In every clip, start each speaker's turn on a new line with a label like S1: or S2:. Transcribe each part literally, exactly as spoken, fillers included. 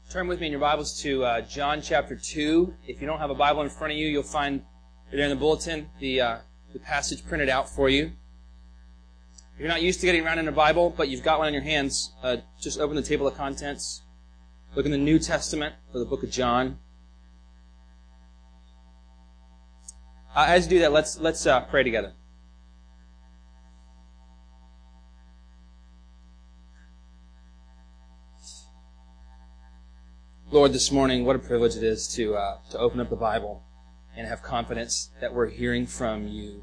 S1: Turn with me in your Bibles to uh, John chapter two. If you don't have a Bible in front of you, you'll find there in the bulletin the, uh, the passage printed out for you. If you're not used to getting around in a Bible, but you've got one in your hands, uh, just open the table of contents. Look in the New Testament for the book of John. Uh, as you do that, let's, let's uh, pray together. Lord, this morning, what a privilege it is to uh, to open up the Bible and have confidence that we're hearing from you.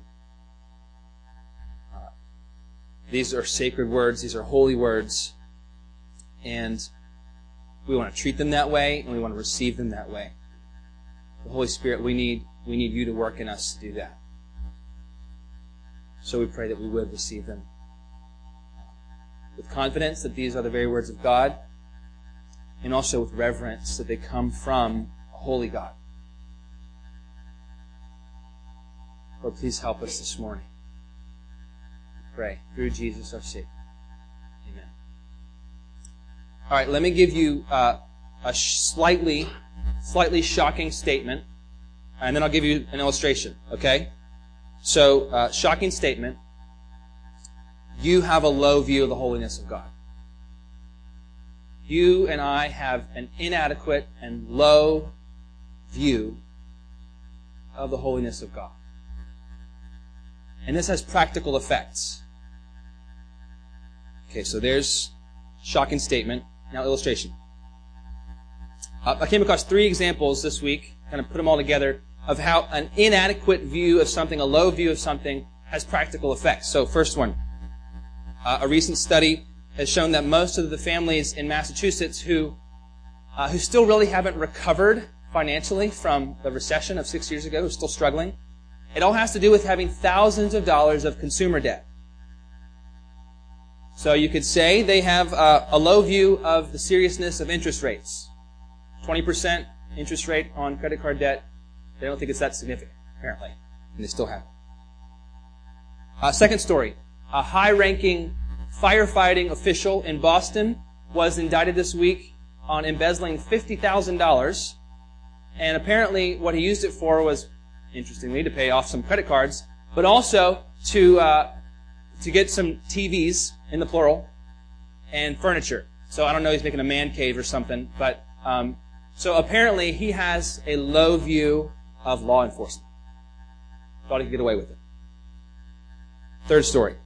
S1: Uh, these are sacred words. These are holy words. And we want to treat them that way, and we want to receive them that way. The Holy Spirit, we need we need you to work in us to do that. So we pray that we would receive them with confidence that these are the very words of God, and also with reverence that they come from a holy God. Lord, please help us this morning. We pray through Jesus our Savior. Amen. All right, let me give you uh, a slightly, slightly shocking statement, and then I'll give you an illustration, okay? So, uh, shocking statement. You have a low view of the holiness of God. You and I have an inadequate and low view of the holiness of God. And this has practical effects. Okay, so there's shocking statement. Now illustration. Uh, I came across three examples this week, kind of put them all together, of how an inadequate view of something, a low view of something, has practical effects. So first one, uh, a recent study has shown that most of the families in Massachusetts who uh, who still really haven't recovered financially from the recession of six years ago, who are still struggling, it all has to do with having thousands of dollars of consumer debt. So you could say they have uh, a low view of the seriousness of interest rates. twenty percent interest rate on credit card debt. They don't think it's that significant, apparently, and they still have it. Uh, second story, a high-ranking firefighting official in Boston was indicted this week on embezzling fifty thousand dollars. And apparently what he used it for was, interestingly, to pay off some credit cards, but also to uh, to get some T Vs, in the plural, and furniture. So I don't know, he's making a man cave or something. But um, so apparently he has a low view of law enforcement. Thought he could get away with it. Third story.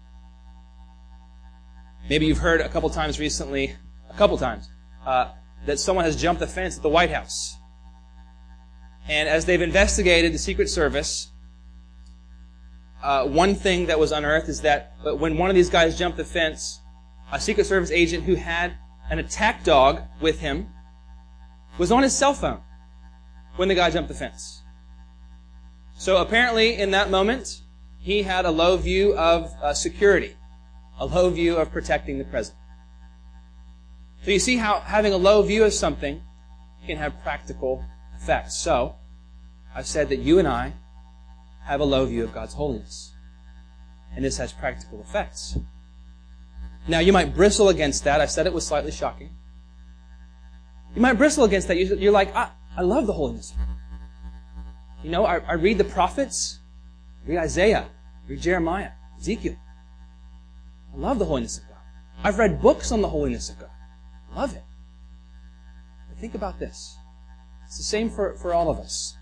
S1: Maybe you've heard a couple times recently, a couple times, uh, that someone has jumped the fence at the White House. And as they've investigated the Secret Service, uh, one thing that was unearthed is that when one of these guys jumped the fence, a Secret Service agent who had an attack dog with him was on his cell phone when the guy jumped the fence. So apparently in that moment, he had a low view of uh, security. A low view of protecting the president. So you see how having a low view of something can have practical effects. So, I've said that you and I have a low view of God's holiness. And this has practical effects. Now, you might bristle against that. I said it was slightly shocking. You might bristle against that. You're like, I, I love the holiness of God. You know, I, I read the prophets, I read Isaiah, I read Jeremiah, Ezekiel. I love the holiness of God. I've read books on the holiness of God. I love it. But think about this. It's the same for, for all of us.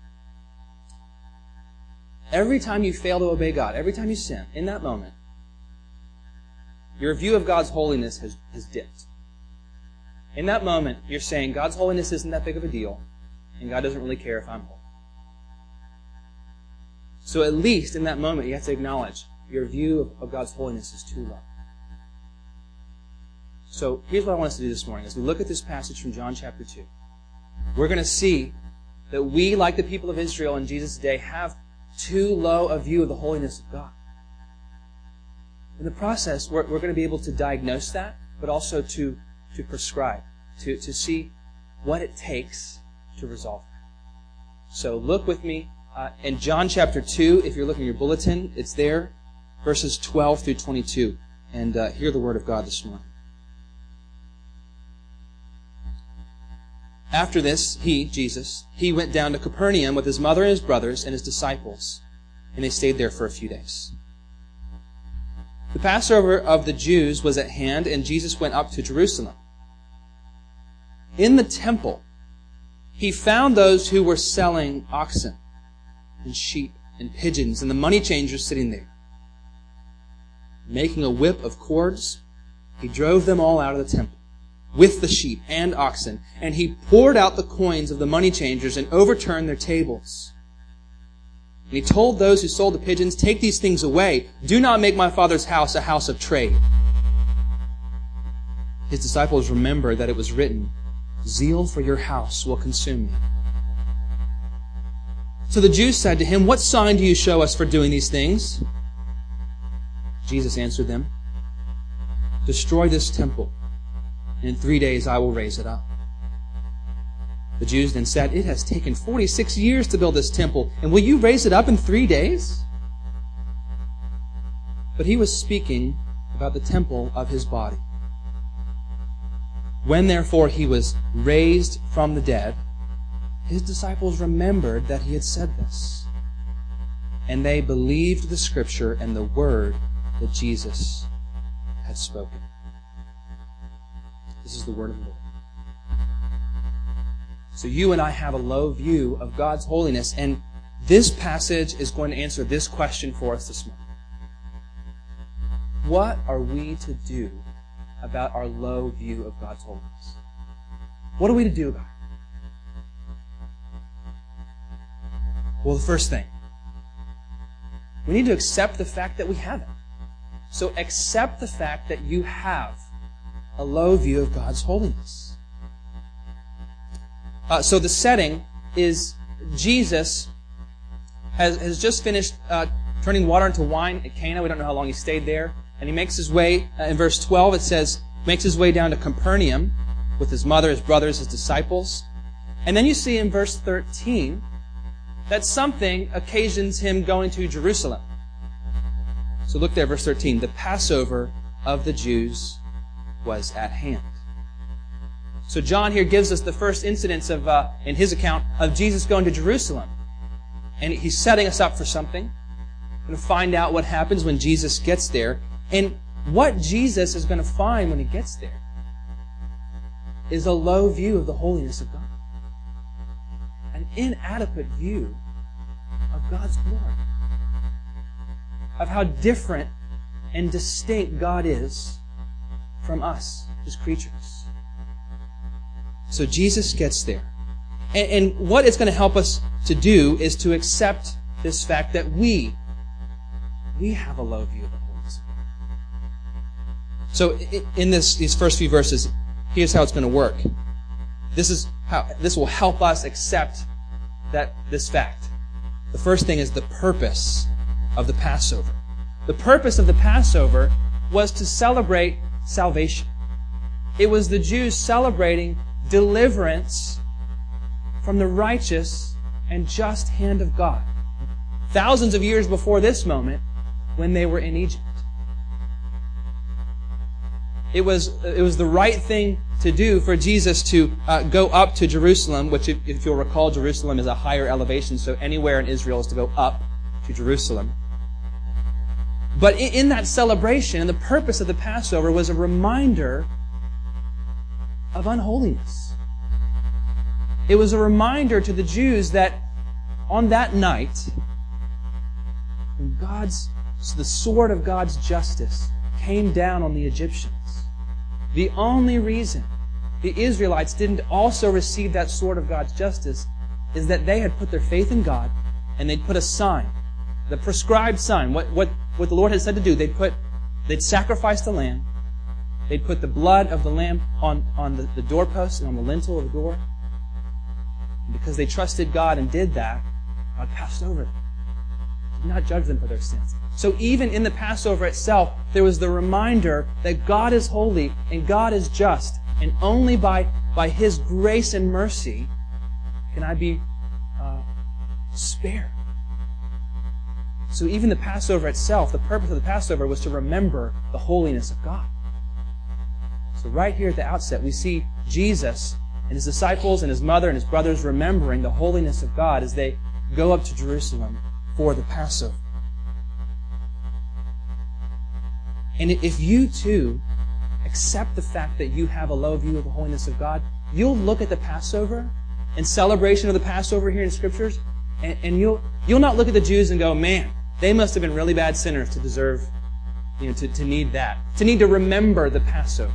S1: Every time you fail to obey God, every time you sin, in that moment, your view of God's holiness has, has dipped. In that moment, you're saying God's holiness isn't that big of a deal, and God doesn't really care if I'm holy. So at least in that moment, you have to acknowledge your view of, of God's holiness is too low. So here's what I want us to do this morning. As we look at this passage from John chapter two, we're going to see that we, like the people of Israel in Jesus' day, have too low a view of the holiness of God. In the process, we're, we're going to be able to diagnose that, but also to, to prescribe, to, to see what it takes to resolve it. So look with me uh, in John chapter two. If you're looking at your bulletin, it's there, verses twelve through twenty-two. And uh, hear the word of God this morning. After this, he, Jesus, he went down to Capernaum with his mother and his brothers and his disciples, and they stayed there for a few days. The Passover of the Jews was at hand, and Jesus went up to Jerusalem. In the temple, he found those who were selling oxen and sheep and pigeons, and the money changers sitting there. Making a whip of cords, he drove them all out of the temple, with the sheep and oxen, and he poured out the coins of the money changers and overturned their tables. And he told those who sold the pigeons, "Take these things away. Do not make my Father's house a house of trade." His disciples remembered that it was written, "Zeal for your house will consume me." So the Jews said to him, "What sign do you show us for doing these things?" Jesus answered them, "Destroy this temple, and in three days I will raise it up." The Jews then said, "It has taken forty-six years to build this temple, and will you raise it up in three days?" But he was speaking about the temple of his body. When therefore he was raised from the dead, his disciples remembered that he had said this, and they believed the scripture and the word that Jesus had spoken. This is the word of the Lord. So you and I have a low view of God's holiness, and this passage is going to answer this question for us this morning. What are we to do about our low view of God's holiness? What are we to do about it? Well, the first thing, we need to accept the fact that we have it. So accept the fact that you have a low view of God's holiness. Uh, so the setting is Jesus has, has just finished uh, turning water into wine at Cana. We don't know how long he stayed there. And he makes his way, uh, in verse twelve it says, makes his way down to Capernaum with his mother, his brothers, his disciples. And then you see in verse thirteen that something occasions him going to Jerusalem. So look there, verse thirteen. The Passover of the Jews was at hand. So John here gives us the first incidents of, uh, in his account, of Jesus going to Jerusalem. And he's setting us up for something. We're going to find out what happens when Jesus gets there. And what Jesus is going to find when he gets there is a low view of the holiness of God. An inadequate view of God's glory. Of how different and distinct God is from us, his creatures. So Jesus gets there. And, and what it's going to help us to do is to accept this fact that we, we have a low view of the holiness of God. So in this, these first few verses, here's how it's going to work. This is how, this will help us accept that, this fact. The first thing is the purpose of the Passover. The purpose of the Passover was to celebrate salvation. It was the Jews celebrating deliverance from the righteous and just hand of God. Thousands of years before this moment, when they were in Egypt. It was, it was the right thing to do for Jesus to uh, go up to Jerusalem, which, if, if you'll recall, Jerusalem is a higher elevation, so anywhere in Israel is to go up to Jerusalem. But in, in that celebration, the purpose of the Passover was a reminder of unholiness. It was a reminder to the Jews that on that night, when God's, the sword of God's justice came down on the Egyptians, the only reason the Israelites didn't also receive that sword of God's justice is that they had put their faith in God and they'd put a sign, the prescribed sign, what, what, what the Lord had said to do. They'd put, they'd sacrifice the lamb. They'd put the blood of the lamb on, on the, the doorpost and on the lintel of the door. And because they trusted God and did that, God passed over them. Did not judge them for their sins. So even in the Passover itself, there was the reminder that God is holy and God is just. And only by, by His grace and mercy can I be uh, spared. So even the Passover itself, the purpose of the Passover was to remember the holiness of God. So right here at the outset, we see Jesus and his disciples and his mother and his brothers remembering the holiness of God as they go up to Jerusalem for the Passover. And if you too accept the fact that you have a low view of the holiness of God, you'll look at the Passover and celebration of the Passover here in Scriptures, and, and you'll you'll not look at the Jews and go, man, they must have been really bad sinners to deserve, you know, to, to need that, to need to remember the Passover.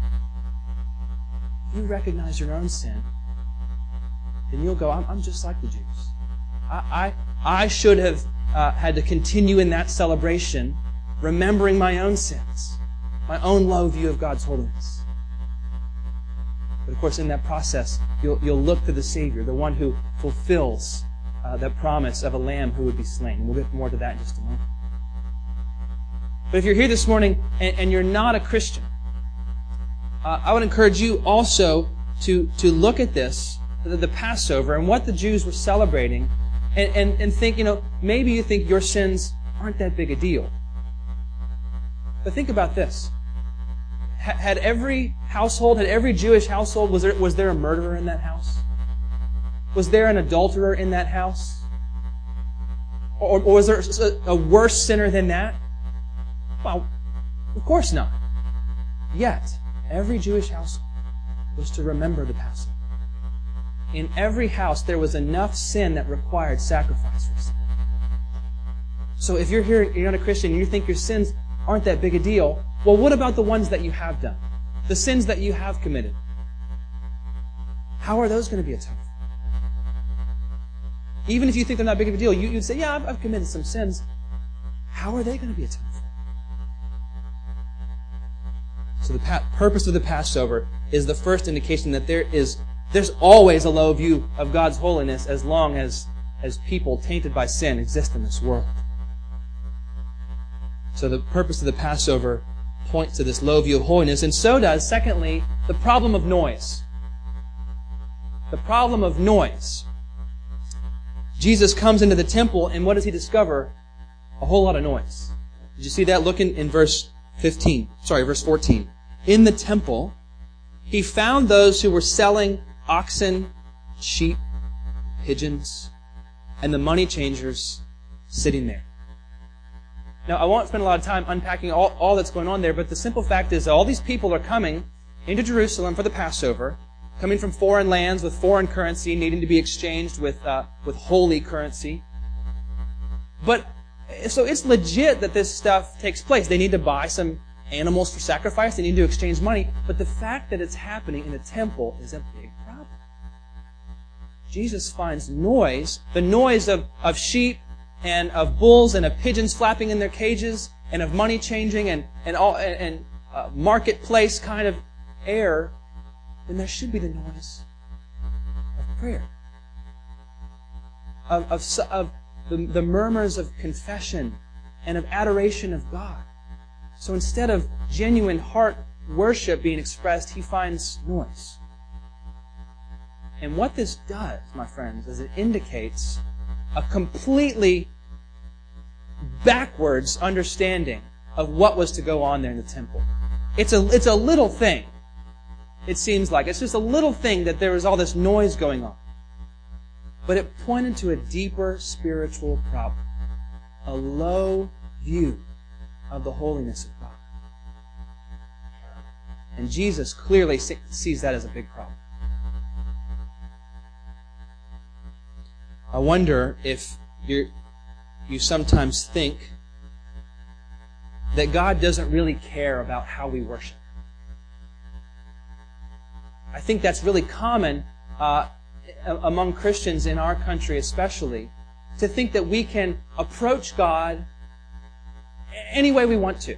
S1: If you recognize your own sin, then you'll go, I'm, I'm just like the Jews. I I, I should have uh, had to continue in that celebration, remembering my own sins, my own low view of God's holiness. But of course, in that process, you'll, you'll look to the Savior, the one who fulfills uh, the promise of a lamb who would be slain. We'll get more to that in just a moment. But if you're here this morning and, and you're not a Christian, uh, I would encourage you also to, to look at this, the, the Passover, and what the Jews were celebrating, and, and, and think, you know, maybe you think your sins aren't that big a deal. But think about this. Had every household, had every Jewish household, was there, was there a murderer in that house? Was there an adulterer in that house? Or, or was there a, a worse sinner than that? Well, of course not. Yet, every Jewish household was to remember the Passover. In every house, there was enough sin that required sacrifice for sin. So if you're here, you're not a Christian, and you think your sins aren't that big a deal, well, what about the ones that you have done? The sins that you have committed? How are those going to be atoned for? Even if you think they're not big of a deal, you, you'd say, yeah, I've, I've committed some sins. How are they going to be atoned for? So the pa- purpose of the Passover is the first indication that there is there's always a low view of God's holiness as long as, as people tainted by sin exist in this world. So the purpose of the Passover points to this low view of holiness, and so does, secondly, the problem of noise. The problem of noise. Jesus comes into the temple, and what does he discover? A whole lot of noise. Did you see that? Look in, in verse fifteen. Sorry, verse fourteen. In the temple, he found those who were selling oxen, sheep, pigeons, and the money changers sitting there. Now, I won't spend a lot of time unpacking all, all that's going on there, but the simple fact is that all these people are coming into Jerusalem for the Passover, coming from foreign lands with foreign currency, needing to be exchanged with uh, with holy currency. But, so it's legit that this stuff takes place. They need to buy some animals for sacrifice. They need to exchange money. But the fact that it's happening in the temple is a big problem. Jesus finds noise, the noise of, of sheep, and of bulls and of pigeons flapping in their cages, and of money changing and and all and, and uh, marketplace kind of air, then there should be the noise of prayer, of of, of the, the murmurs of confession and of adoration of God. So instead of genuine heart worship being expressed, he finds noise. And what this does, my friends, is it indicates a completely backwards understanding of what was to go on there in the temple. It's a, it's a little thing. It seems like. It's just a little thing that there was all this noise going on. But it pointed to a deeper spiritual problem. A low view of the holiness of God. And Jesus clearly sees that as a big problem. I wonder if you're, you sometimes think that God doesn't really care about how we worship. I think that's really common uh, among Christians in our country especially, to think that we can approach God any way we want to.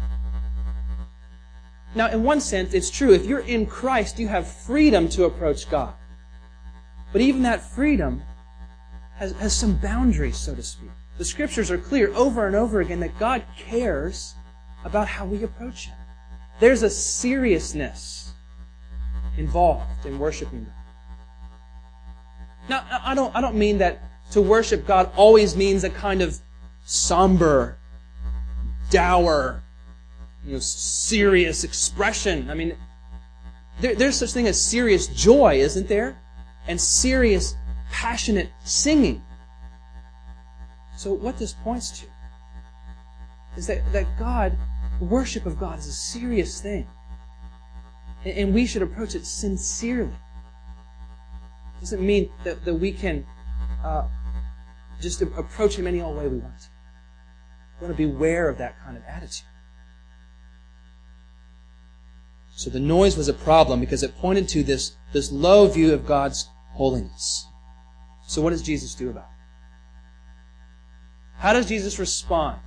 S1: Now, in one sense, it's true. If you're in Christ, you have freedom to approach God. But even that freedom Has, has some boundaries, so to speak. The Scriptures are clear over and over again that God cares about how we approach Him. There's a seriousness involved in worshiping God. Now, I don't, I don't mean that to worship God always means a kind of somber, dour, you know, serious expression. I mean, There, there's such thing as serious joy, isn't there? And serious, passionate singing. So what this points to is that, that God, worship of God is a serious thing. And, and we should approach it sincerely. It doesn't mean that, that we can uh, just approach Him any old way we want. We want to beware of that kind of attitude. So the noise was a problem because it pointed to this, this low view of God's holiness. So what does Jesus do about it? How does Jesus respond?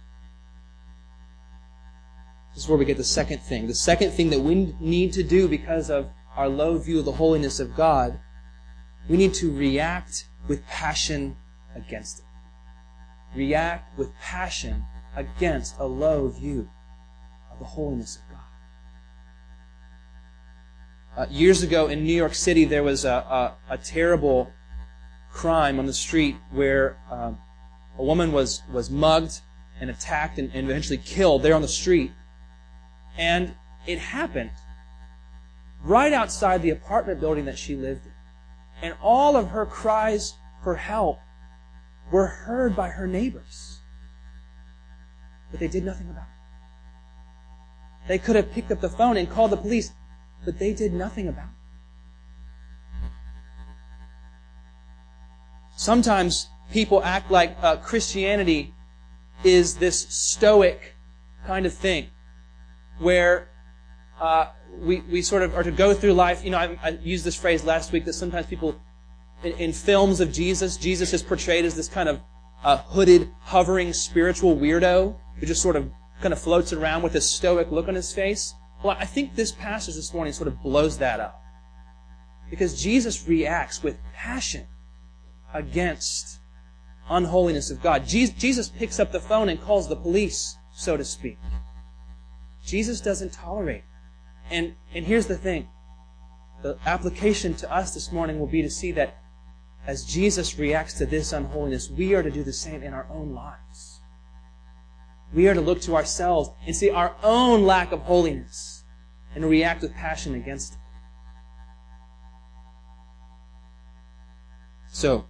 S1: This is where we get the second thing. The second thing that we need to do because of our low view of the holiness of God, we need to react with passion against it. React with passion against a low view of the holiness of God. Uh, years ago in New York City, there was a, a, a terrible crime on the street where um, a woman was, was mugged and attacked and, and eventually killed there on the street. And it happened right outside the apartment building that she lived in. And all of her cries for help were heard by her neighbors. But they did nothing about it. They could have picked up the phone and called the police, but they did nothing about it. Sometimes people act like uh, Christianity is this stoic kind of thing where uh, we, we sort of are to go through life. You know, I, I used this phrase last week that sometimes people, in, in films of Jesus, Jesus is portrayed as this kind of uh, hooded, hovering spiritual weirdo who just sort of kind of floats around with this stoic look on his face. Well, I think this passage this morning sort of blows that up. Because Jesus reacts with passion against unholiness of God. Jesus picks up the phone and calls the police, so to speak. Jesus doesn't tolerate it. And, and here's the thing. The application to us this morning will be to see that as Jesus reacts to this unholiness, we are to do the same in our own lives. We are to look to ourselves and see our own lack of holiness and react with passion against it. So,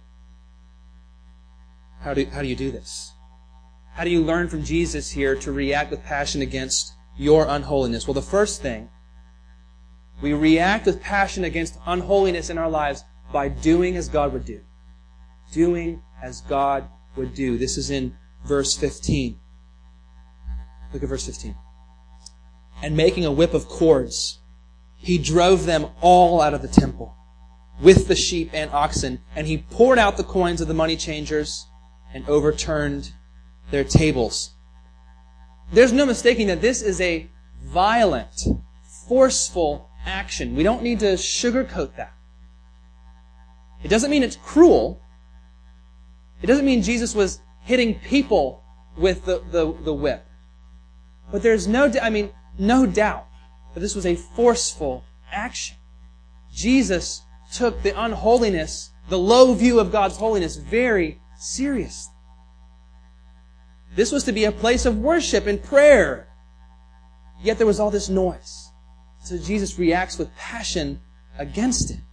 S1: how do, how do you do this? How do you learn from Jesus here to react with passion against your unholiness? Well, the first thing, we react with passion against unholiness in our lives by doing as God would do. Doing as God would do. This is in verse fifteen. Look at verse fifteen. And making a whip of cords, he drove them all out of the temple with the sheep and oxen, and he poured out the coins of the money changers and overturned their tables. There's no mistaking that this is a violent, forceful action. We don't need to sugarcoat that. It doesn't mean it's cruel. It doesn't mean Jesus was hitting people with the, the, the whip. But there's no, I mean, no doubt that this was a forceful action. Jesus took the unholiness, the low view of God's holiness, very seriously. This was to be a place of worship and prayer. Yet there was all this noise. So Jesus reacts with passion against it.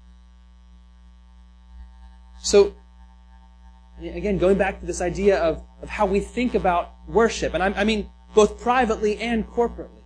S1: So, again, going back to this idea of, of how we think about worship, and I, I mean both privately and corporately.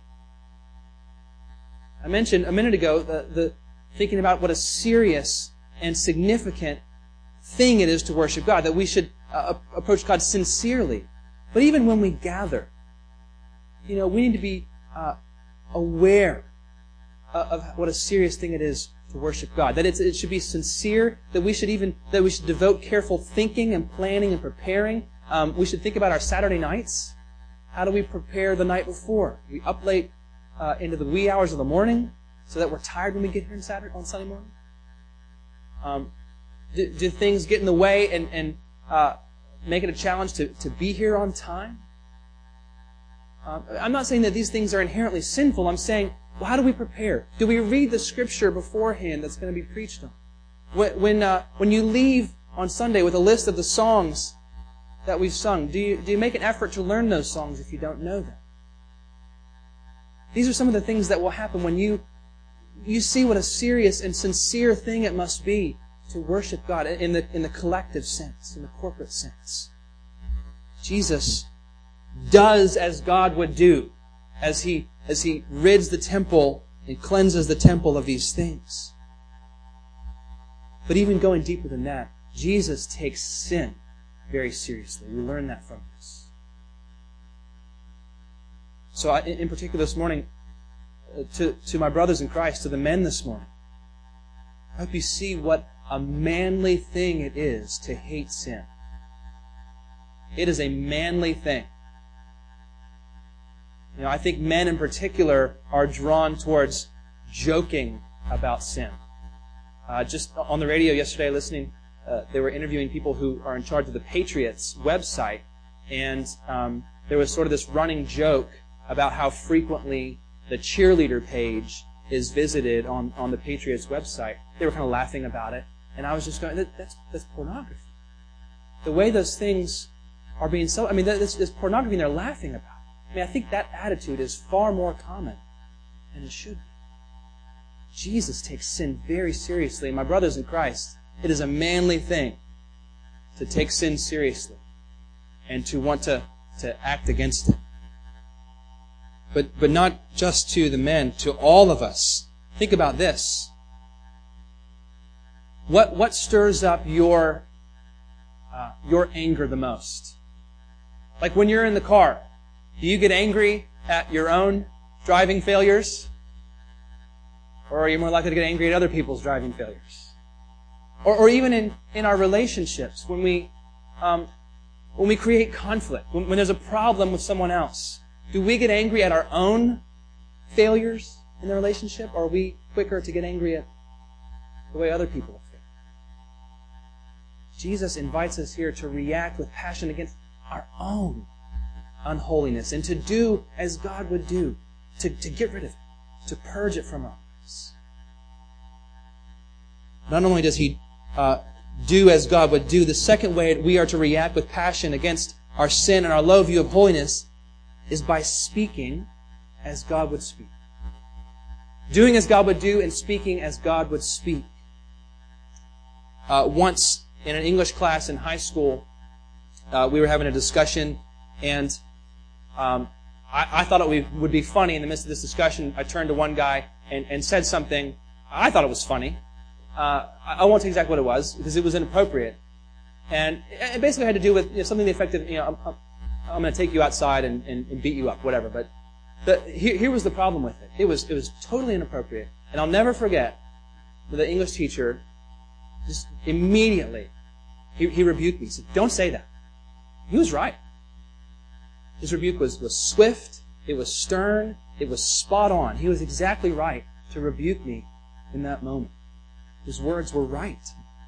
S1: I mentioned a minute ago the, the thinking about what a serious and significant thing it is to worship God, that we should uh, approach God sincerely. But even when we gather, you know, we need to be uh, aware of what a serious thing it is to worship God. That it's, it should be sincere. That we should even that we should devote careful thinking and planning and preparing. Um, we should think about our Saturday nights. How do we prepare the night before? We up late uh, into the wee hours of the morning so that we're tired when we get here on Saturday on Sunday morning. Um, do, do things get in the way and and uh, make it a challenge to, to be here on time? Um, I'm not saying that these things are inherently sinful. I'm saying, well, how do we prepare? Do we read the Scripture beforehand that's going to be preached on? When when, uh, when you leave on Sunday with a list of the songs that we've sung, do you do you make an effort to learn those songs if you don't know them? These are some of the things that will happen when you you see what a serious and sincere thing it must be to worship God in the, in the collective sense, in the corporate sense. Jesus does as God would do as He, as He rids the temple and cleanses the temple of these things. But even going deeper than that, Jesus takes sin very seriously. We learn that from this. So I, in particular this morning, uh, to, to my brothers in Christ, to the men this morning, I hope you see what a manly thing it is to hate sin. It is a manly thing. You know, I think men in particular are drawn towards joking about sin. Uh, just on the radio yesterday, listening, uh, they were interviewing people who are in charge of the Patriots website, and um, there was sort of this running joke about how frequently the cheerleader page is visited on, on the Patriots website. They were kind of laughing about it, and I was just going, that, that's, that's pornography. The way those things are being so, I mean, this, this pornography and they're laughing about it. I mean, I think that attitude is far more common than it should be. Jesus takes sin very seriously. And my brothers in Christ, it is a manly thing to take sin seriously and to want to, to act against it. But, but not just to the men, to all of us. Think about this. What, what stirs up your, uh, your anger the most? Like when you're in the car, do you get angry at your own driving failures? Or are you more likely to get angry at other people's driving failures? Or, or even in, in our relationships, when we, um, when we create conflict, when, when there's a problem with someone else, do we get angry at our own failures in the relationship, or are we quicker to get angry at the way other people are feeling? Jesus invites us here to react with passion against our own unholiness and to do as God would do, to, to get rid of it, to purge it from us. Not only does He uh, do as God would do, the second way we are to react with passion against our sin and our low view of holiness is by speaking as God would speak. Doing as God would do and speaking as God would speak. Uh, once in an English class in high school, uh, we were having a discussion, and um, I, I thought it would be funny in the midst of this discussion. I turned to one guy and, and said something. I thought it was funny. Uh, I won't say exactly what it was because it was inappropriate. And it basically had to do with you know, something the effect of, you know, I'm, I'm, I'm going to take you outside and, and, and beat you up, whatever. But the, here, here was the problem with it. It was, it was totally inappropriate. And I'll never forget that the English teacher just immediately, he, he rebuked me. He said, don't say that. He was right. His rebuke was, was swift, it was stern, it was spot on. He was exactly right to rebuke me in that moment. His words were right.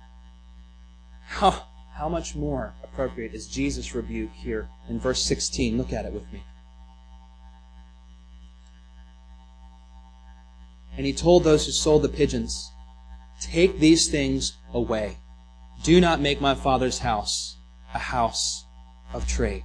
S1: How, how much more appropriate is Jesus' rebuke here in verse sixteen? Look at it with me. And He told those who sold the pigeons, take these things away. Do not make my Father's house a house of trade.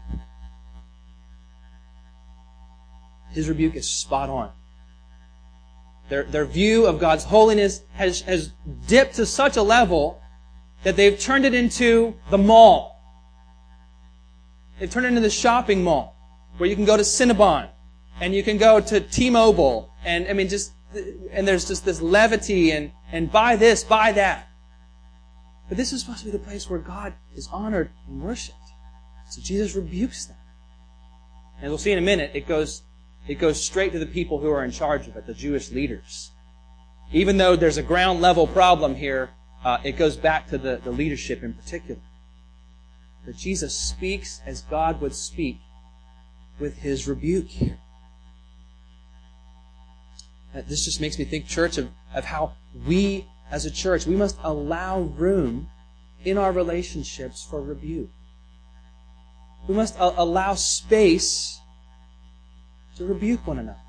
S1: His rebuke is spot on. Their, their view of God's holiness has, has dipped to such a level that they've turned it into the mall. They've turned it into the shopping mall where you can go to Cinnabon and you can go to T-Mobile and I mean just and there's just this levity and, and buy this, buy that. But this is supposed to be the place where God is honored and worshipped. So Jesus rebukes them. And we'll see in a minute, it goes It goes straight to the people who are in charge of it, the Jewish leaders. Even though there's a ground level problem here, uh, it goes back to the, the leadership in particular. But Jesus speaks as God would speak with His rebuke here. Uh, this just makes me think, church, of, of how we as a church, we must allow room in our relationships for rebuke. We must a- allow space to rebuke one another.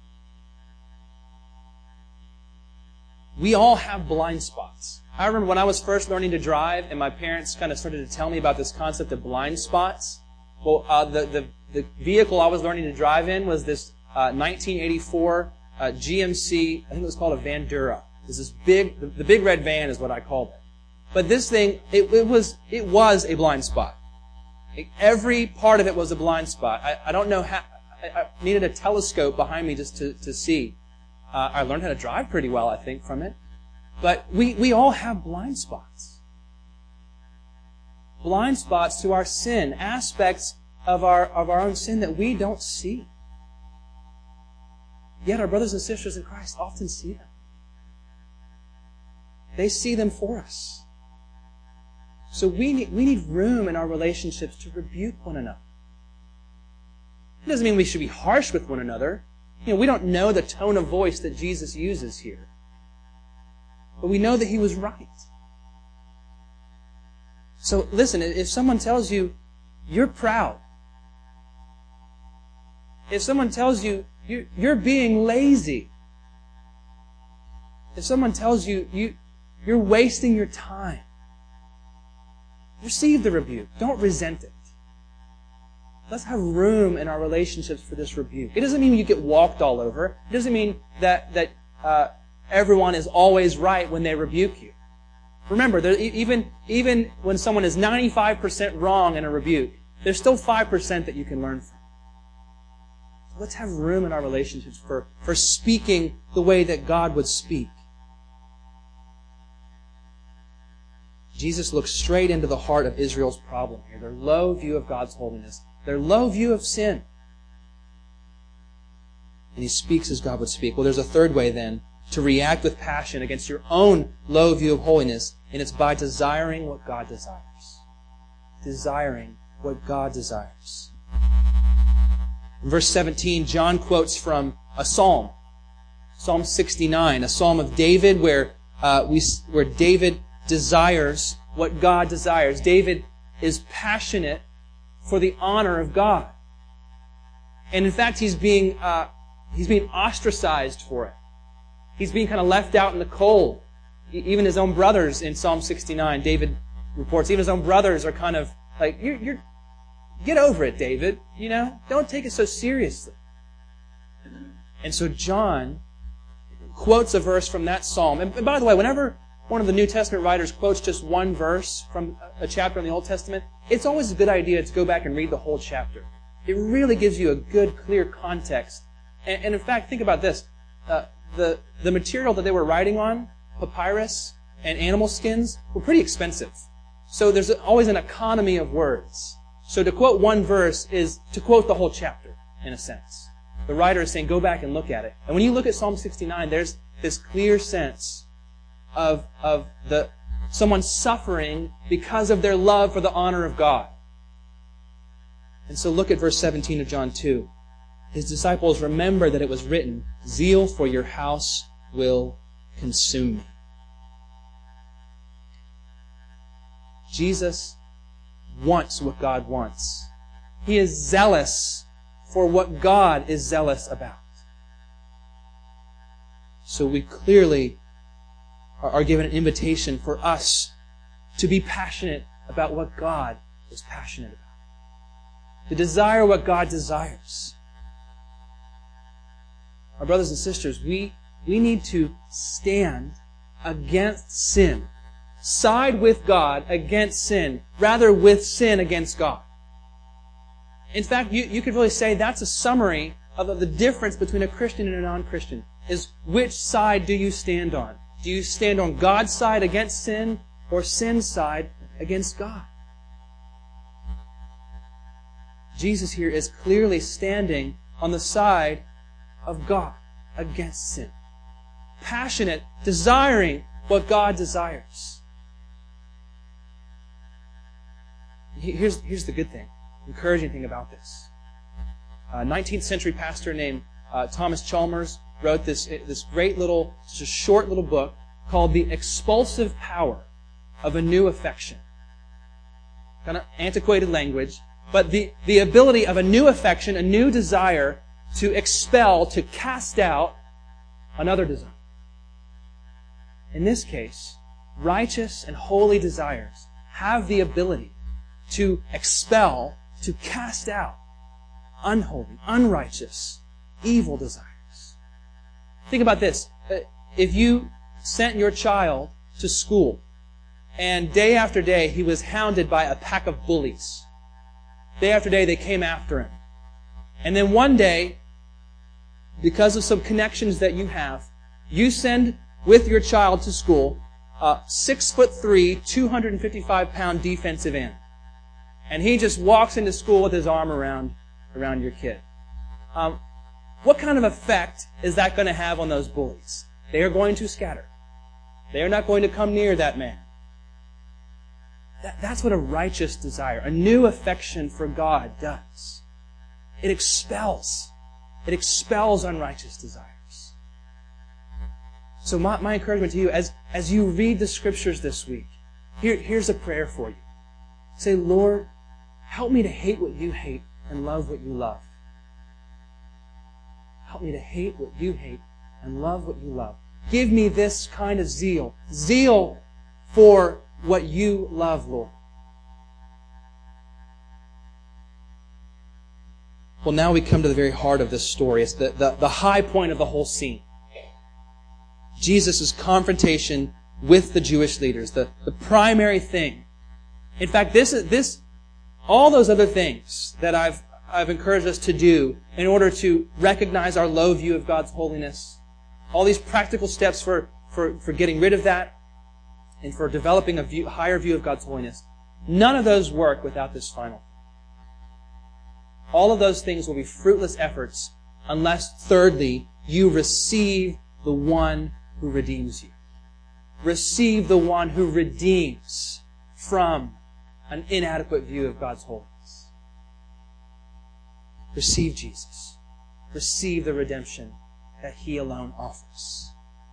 S1: We all have blind spots. I remember when I was first learning to drive and my parents kind of started to tell me about this concept of blind spots. Well, uh, the, the, the vehicle I was learning to drive in was this uh, nineteen eighty-four uh, G M C, I think it was called a Vandura. It was this big, the, the big red van is what I called it. But this thing, it, it was it was a blind spot. It, every part of it was a blind spot. I, I don't know how, I, I needed a telescope behind me just to, to see. Uh, I learned how to drive pretty well, I think, from it. But we, we all have blind spots. Blind spots to our sin, aspects of our, of our own sin that we don't see. Yet our brothers and sisters in Christ often see them. They see them for us. So we need, we need room in our relationships to rebuke one another. It doesn't mean we should be harsh with one another. You know, we don't know the tone of voice that Jesus uses here. But we know that He was right. So listen, if someone tells you, you're proud. If someone tells you, you're being lazy. If someone tells you, you you're wasting your time. Receive the rebuke. Don't resent it. Let's have room in our relationships for this rebuke. It doesn't mean you get walked all over. It doesn't mean that that uh, everyone is always right when they rebuke you. Remember, there, even even when someone is ninety-five percent wrong in a rebuke, there's still five percent that you can learn from. So let's have room in our relationships for, for speaking the way that God would speak. Jesus looks straight into the heart of Israel's problem here. Their low view of God's holiness. Their low view of sin. And He speaks as God would speak. Well, there's a third way then to react with passion against your own low view of holiness, and it's by desiring what God desires. Desiring what God desires. In verse seventeen, John quotes from a psalm. Psalm sixty-nine, a psalm of David where uh, we where David desires what God desires. David is passionate for the honor of God. And in fact, he's being uh, he's being ostracized for it. He's being kind of left out in the cold. Even his own brothers in Psalm sixty-nine, David reports, even his own brothers are kind of like, you're, you're get over it, David. You know, don't take it so seriously. And so John quotes a verse from that psalm. And by the way, whenever one of the New Testament writers quotes just one verse from a chapter in the Old Testament, it's always a good idea to go back and read the whole chapter. It really gives you a good, clear context. And, and in fact, think about this. Uh, the, the material that they were writing on, papyrus and animal skins, were pretty expensive. So there's always an economy of words. So to quote one verse is to quote the whole chapter, in a sense. The writer is saying, go back and look at it. And when you look at Psalm sixty-nine, there's this clear sense of, of the someone suffering because of their love for the honor of God. And so look at verse seventeen of John two. His disciples remember that it was written, zeal for your house will consume me. Jesus wants what God wants. He is zealous for what God is zealous about. So we clearly are given an invitation for us to be passionate about what God is passionate about. To desire what God desires. Our brothers and sisters, we, we need to stand against sin. Side with God against sin, rather with sin against God. In fact, you, you could really say that's a summary of the difference between a Christian and a non-Christian, is which side do you stand on? Do you stand on God's side against sin, or sin's side against God? Jesus here is clearly standing on the side of God against sin. Passionate, desiring what God desires. Here's, here's the good thing, encouraging thing about this. A nineteenth century pastor named uh, Thomas Chalmers wrote this, this great little, just short little book called The Expulsive Power of a New Affection. Kind of antiquated language, but the, the ability of a new affection, a new desire to expel, to cast out another desire. In this case, righteous and holy desires have the ability to expel, to cast out unholy, unrighteous, evil desires. Think about this. If you sent your child to school and day after day he was hounded by a pack of bullies, day after day they came after him, and then one day, because of some connections that you have, you send with your child to school a six foot three, two hundred fifty-five pound defensive end. And he just walks into school with his arm around, around your kid. Um, what kind of effect is that going to have on those bullies? They are going to scatter. They are not going to come near that man. That, that's what a righteous desire, a new affection for God does. It expels. It expels unrighteous desires. So my, my encouragement to you, as, as you read the Scriptures this week, here, here's a prayer for you. Say, Lord, help me to hate what you hate and love what you love. Help me to hate what you hate and love what you love. Give me this kind of zeal. Zeal for what you love, Lord. Well, now we come to the very heart of this story. It's the, the, the high point of the whole scene. Jesus' confrontation with the Jewish leaders, the, the primary thing. In fact, this is this all those other things that I've I've encouraged us to do in order to recognize our low view of God's holiness, all these practical steps for, for, for getting rid of that and for developing a view, higher view of God's holiness, none of those work without this final. All of those things will be fruitless efforts unless, thirdly, you receive the one who redeems you. Receive the one who redeems from an inadequate view of God's holiness. Receive Jesus. Receive the redemption that He alone offers.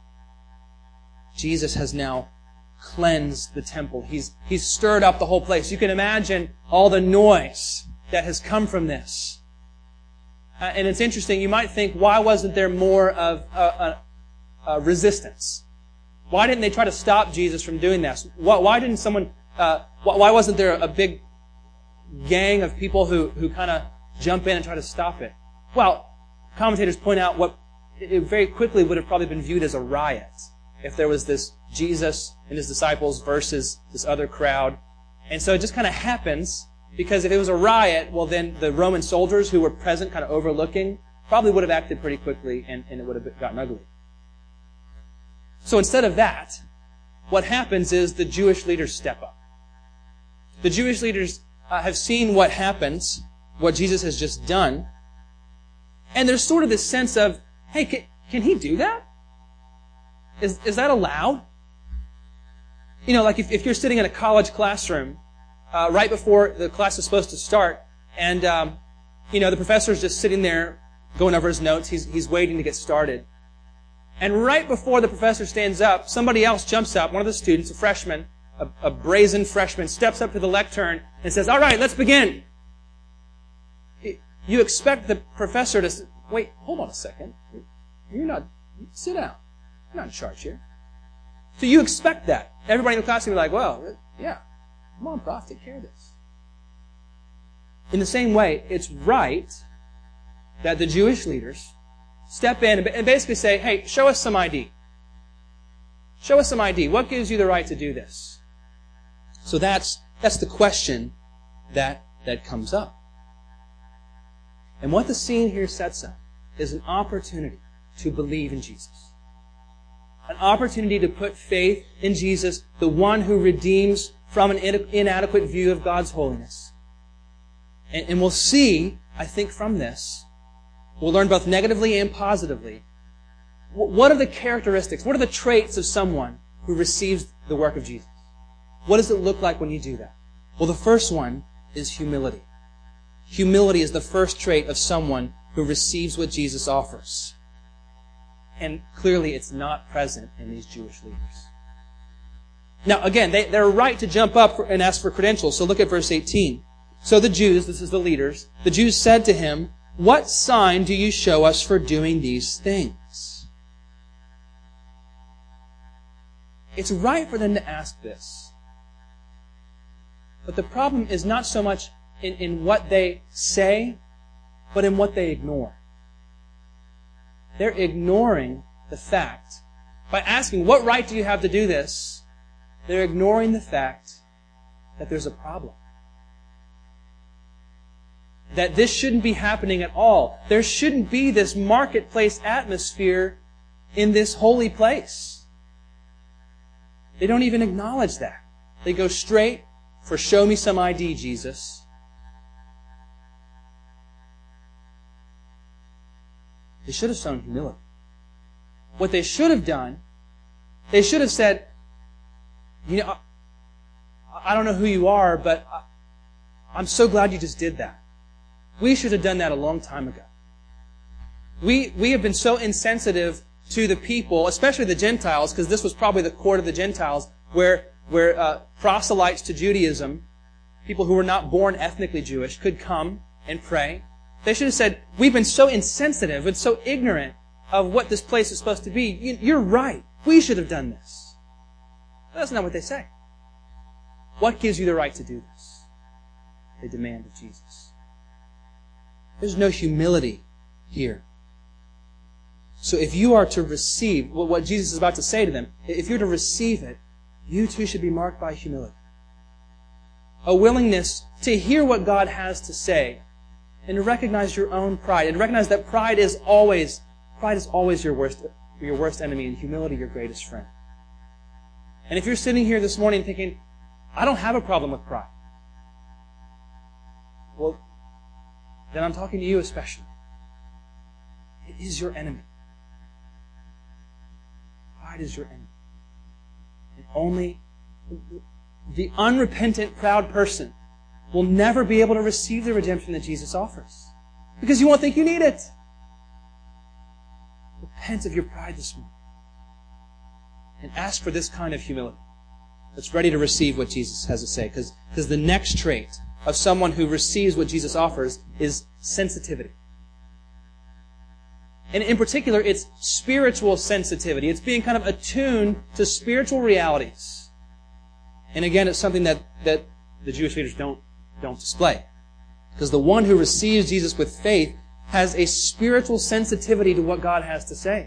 S1: Jesus has now cleansed the temple. He's, he's stirred up the whole place. You can imagine all the noise that has come from this. Uh, and it's interesting, you might think, why wasn't there more of a, a, a resistance? Why didn't they try to stop Jesus from doing this? Why, why didn't someone, uh, why wasn't there a big gang of people who, who kind of jump in and try to stop it? Well, commentators point out what it very quickly would have probably been viewed as a riot if there was this Jesus and His disciples versus this other crowd. And so it just kind of happens, because if it was a riot, well then the Roman soldiers who were present kind of overlooking probably would have acted pretty quickly and, and it would have gotten ugly. So instead of that, what happens is the Jewish leaders step up. The Jewish leaders uh, have seen what happens, what Jesus has just done, and there's sort of this sense of, hey, can, can He do that? Is, is that allowed? You know, like if, if you're sitting in a college classroom uh, right before the class is supposed to start, and, um, you know, the professor's just sitting there going over his notes. He's, he's waiting to get started. And right before the professor stands up, somebody else jumps up, one of the students, a freshman, a, a brazen freshman, steps up to the lectern and says, all right, let's begin. You expect the professor to say, wait, hold on a second. You're not, sit down. You're not in charge here. So you expect that. Everybody in the class is going to be like, well, yeah, come on, prof, take care of this. In the same way, it's right that the Jewish leaders step in and basically say, hey, show us some I D. Show us some I D. What gives you the right to do this? So that's that's the question that, that comes up. And what the scene here sets up is an opportunity to believe in Jesus. An opportunity to put faith in Jesus, the one who redeems from an inadequate view of God's holiness. And, and we'll see, I think, from this, we'll learn both negatively and positively, what are the characteristics, what are the traits of someone who receives the work of Jesus? What does it look like when you do that? Well, the first one is humility. Humility is the first trait of someone who receives what Jesus offers. And clearly it's not present in these Jewish leaders. Now, again, they, they're right to jump up and ask for credentials. So look at verse eighteen. So the Jews, this is the leaders, the Jews said to him, what sign do you show us for doing these things? It's right for them to ask this. But the problem is not so much in, in what they say, but in what they ignore. They're ignoring the fact, by asking, what right do you have to do this? They're ignoring the fact that there's a problem. That this shouldn't be happening at all. There shouldn't be this marketplace atmosphere in this holy place. They don't even acknowledge that. They go straight for show me some I D, Jesus. They should have shown humility. What they should have done, they should have said, you know, I don't know who you are, but I'm so glad you just did that. We should have done that a long time ago. We, we have been so insensitive to the people, especially the Gentiles, because this was probably the court of the Gentiles, where, where uh, proselytes to Judaism, people who were not born ethnically Jewish, could come and pray. They should have said, we've been so insensitive and so ignorant of what this place is supposed to be. You, you're right. We should have done this. But that's not what they say. What gives you the right to do this? They demand of Jesus. There's no humility here. So if you are to receive what Jesus is about to say to them, if you're to receive it, you too should be marked by humility. A willingness to hear what God has to say and to recognize your own pride and recognize that pride is always, pride is always your worst, your worst enemy and humility your greatest friend. And if you're sitting here this morning thinking, I don't have a problem with pride, well, then I'm talking to you especially. It is your enemy. Pride is your enemy. And only the unrepentant, proud person will never be able to receive the redemption that Jesus offers. Because you won't think you need it. Repent of your pride this morning. And ask for this kind of humility that's ready to receive what Jesus has to say. Because because the next trait of someone who receives what Jesus offers is sensitivity. And in particular, it's spiritual sensitivity. It's being kind of attuned to spiritual realities. And again, it's something that, that the Jewish leaders don't, don't display. Because the one who receives Jesus with faith has a spiritual sensitivity to what God has to say.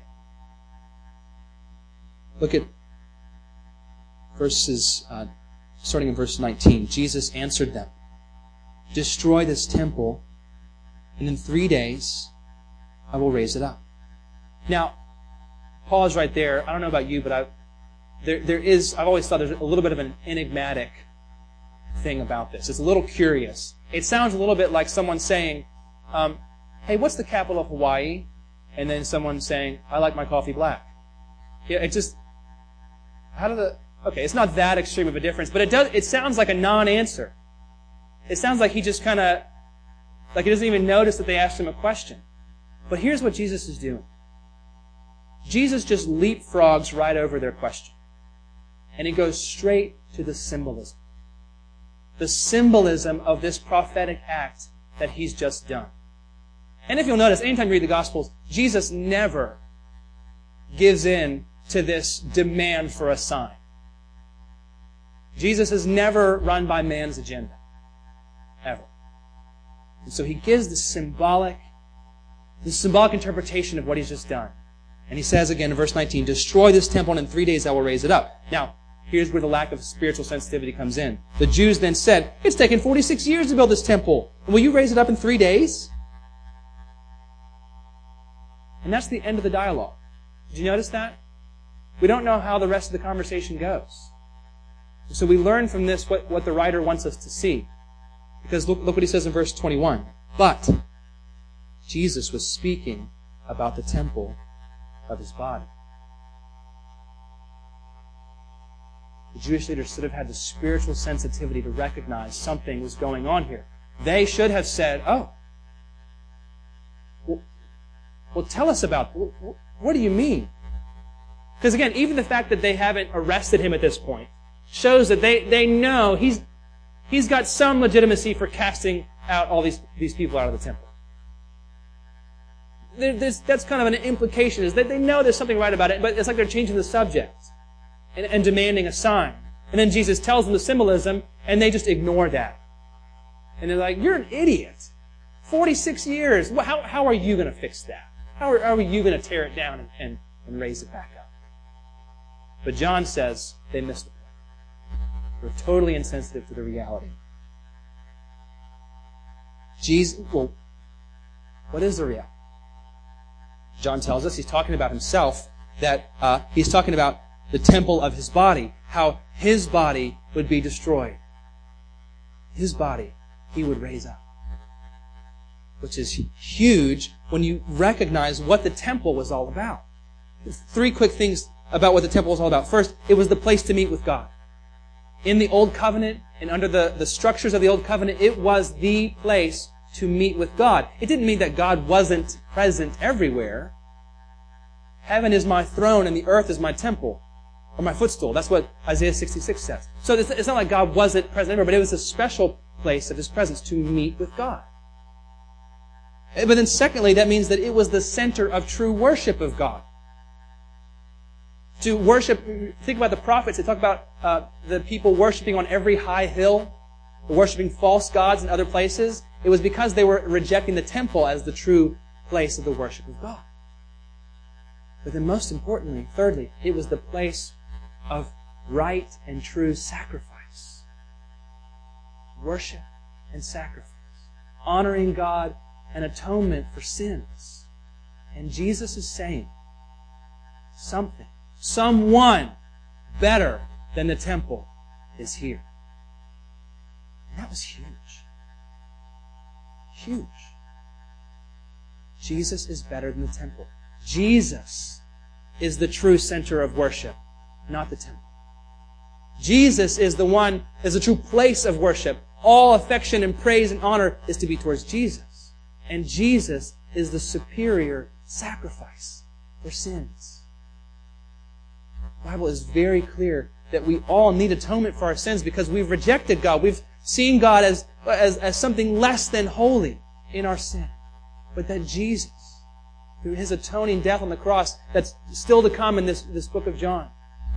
S1: Look at verses, uh, starting in verse nineteen. Jesus answered them, destroy this temple, and in three days I will raise it up. Now, pause right there. I don't know about you, but I, there, there is, I've always thought there's a little bit of an enigmatic thing about this. It's a little curious. It sounds a little bit like someone saying, um, hey, what's the capital of Hawaii? And then someone saying, I like my coffee black. Yeah, it just, how do the, okay, it's not that extreme of a difference, but it does, it sounds like a non-answer. It sounds like he just kind of, like he doesn't even notice that they asked him a question. But here's what Jesus is doing. Jesus just leapfrogs right over their question. And he goes straight to the symbolism. The symbolism of this prophetic act that he's just done. And if you'll notice, anytime you read the Gospels, Jesus never gives in to this demand for a sign. Jesus is never run by man's agenda. Ever. And so he gives the symbolic, the symbolic interpretation of what he's just done. And he says again in verse nineteen, destroy this temple and in three days I will raise it up. Now, here's where the lack of spiritual sensitivity comes in. The Jews then said, it's taken forty-six years to build this temple. Will you raise it up in three days? And that's the end of the dialogue. Did you notice that? We don't know how the rest of the conversation goes. So we learn from this what, what the writer wants us to see. Because look, look what he says in verse twenty-one. But Jesus was speaking about the temple of his body. The Jewish leaders should have had the spiritual sensitivity to recognize something was going on here. They should have said, oh, well, well tell us about it. What do you mean? Because again, even the fact that they haven't arrested him at this point shows that they, they know he's, he's got some legitimacy for casting out all these, these people out of the temple. There, that's kind of an implication, is that they know there's something right about it, but it's like they're changing the subject and, and demanding a sign. And then Jesus tells them the symbolism, and they just ignore that. And they're like, you're an idiot. forty-six years. How, how are you going to fix that? How are, how are you going to tear it down and, and, and raise it back up. But John says they missed the point. They're totally insensitive to the reality. Jesus, well, what is the reality? John tells us, he's talking about himself, that uh, he's talking about the temple of his body, how his body would be destroyed. His body he would raise up. Which is huge when you recognize what the temple was all about. Three quick things about what the temple was all about. First, it was the place to meet with God. In the Old Covenant and under the, the structures of the Old Covenant, it was the place to meet with God. It didn't mean that God wasn't present everywhere. Heaven is my throne and the earth is my temple, or my footstool. That's what Isaiah sixty-six says. So it's, it's not like God wasn't present everywhere, but it was a special place of His presence to meet with God. But then secondly, that means that it was the center of true worship of God. To worship, think about the prophets. They talk about uh, the people worshiping on every high hill, worshiping false gods in other places. It was because they were rejecting the temple as the true place of the worship of God. But then most importantly, thirdly, it was the place of right and true sacrifice. Worship and sacrifice. Honoring God and atonement for sins. And Jesus is saying something, someone better than the temple is here. And that was huge. Huge. Jesus is better than the temple. Jesus is the true center of worship, not the temple. Jesus is the one, is the true place of worship. All affection and praise and honor is to be towards Jesus. And Jesus is the superior sacrifice for sins. The Bible is very clear that we all need atonement for our sins because we've rejected God. We've seen God as, as, as something less than holy in our sin. But that Jesus, through His atoning death on the cross, that's still to come in this, this book of John,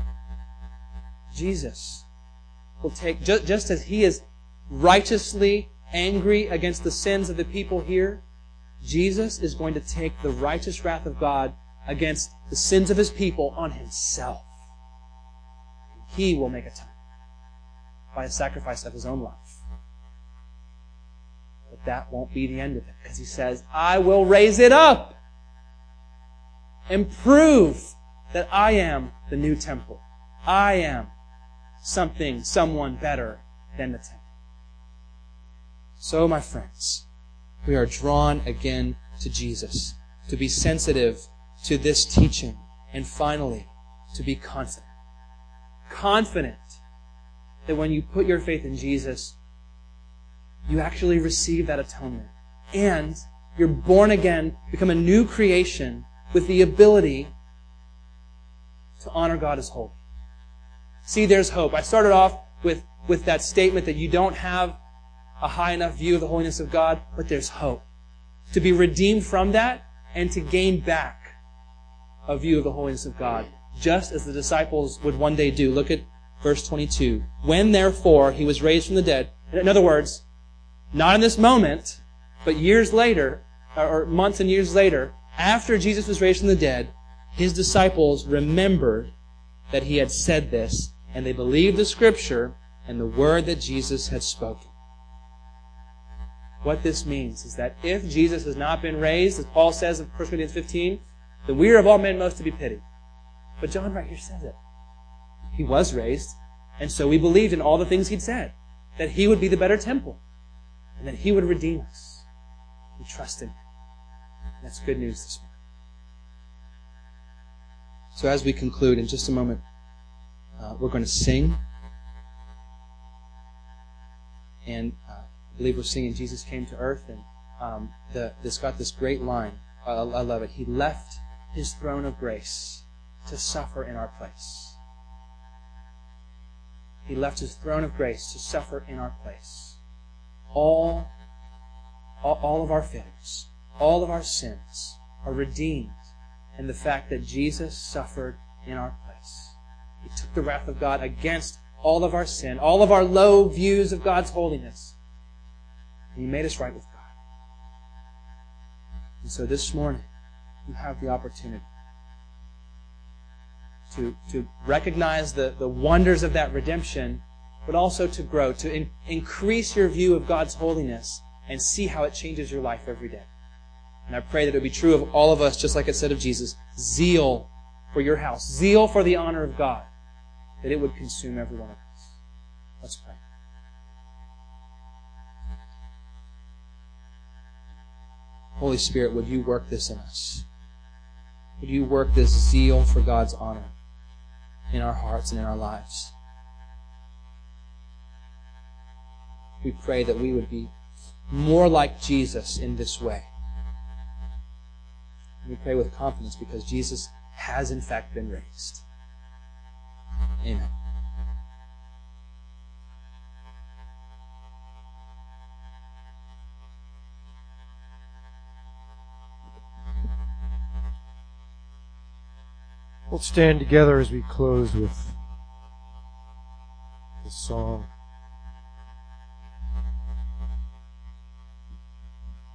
S1: Jesus will take, just, just as He is righteously angry against the sins of the people here, Jesus is going to take the righteous wrath of God against the sins of His people on Himself. He will make atonement by a sacrifice of His own life. But that won't be the end of it, because He says, I will raise it up and prove that I am the new temple. I am something, someone better than the temple. So, my friends, we are drawn again to Jesus, to be sensitive to this teaching, and finally, to be confident. Confident that when you put your faith in Jesus, you actually receive that atonement. And you're born again, become a new creation with the ability to honor God as holy. See, there's hope. I started off with, with that statement that you don't have a high enough view of the holiness of God, but there's hope. To be redeemed from that and to gain back a view of the holiness of God, just as the disciples would one day do. Look at verse twenty-two. When therefore He was raised from the dead, in other words, not in this moment, but years later, or months and years later, after Jesus was raised from the dead, His disciples remembered that He had said this, and they believed the Scripture and the word that Jesus had spoken. What this means is that if Jesus has not been raised, as Paul says in First Corinthians fifteen, then we are of all men most to be pitied. But John right here says it. He was raised, and so we believed in all the things He'd said. That He would be the better temple, and that He would redeem us. We trust in Him. And that's good news this morning. So as we conclude, in just a moment, uh, we're going to sing. And uh, I believe we're singing Jesus Came to Earth, and um, the, it's got this great line. I, I love it. He left His throne of grace to suffer in our place. He left His throne of grace to suffer in our place. All, all, all of our failures, all of our sins are redeemed in the fact that Jesus suffered in our place. He took the wrath of God against all of our sin, all of our low views of God's holiness. And He made us right with God. And so this morning, you have the opportunity to, to recognize the, the wonders of that redemption, but also to grow, to in, increase your view of God's holiness and see how it changes your life every day. And I pray that it would be true of all of us, just like it said of Jesus, zeal for your house, zeal for the honor of God, that it would consume every one of us. Let's pray. Holy Spirit, would you work this in us? Would you work this zeal for God's honor in our hearts and in our lives? We pray that we would be more like Jesus in this way. We pray with confidence because Jesus has in fact been raised. Amen.
S2: We'll stand together as we close with this song.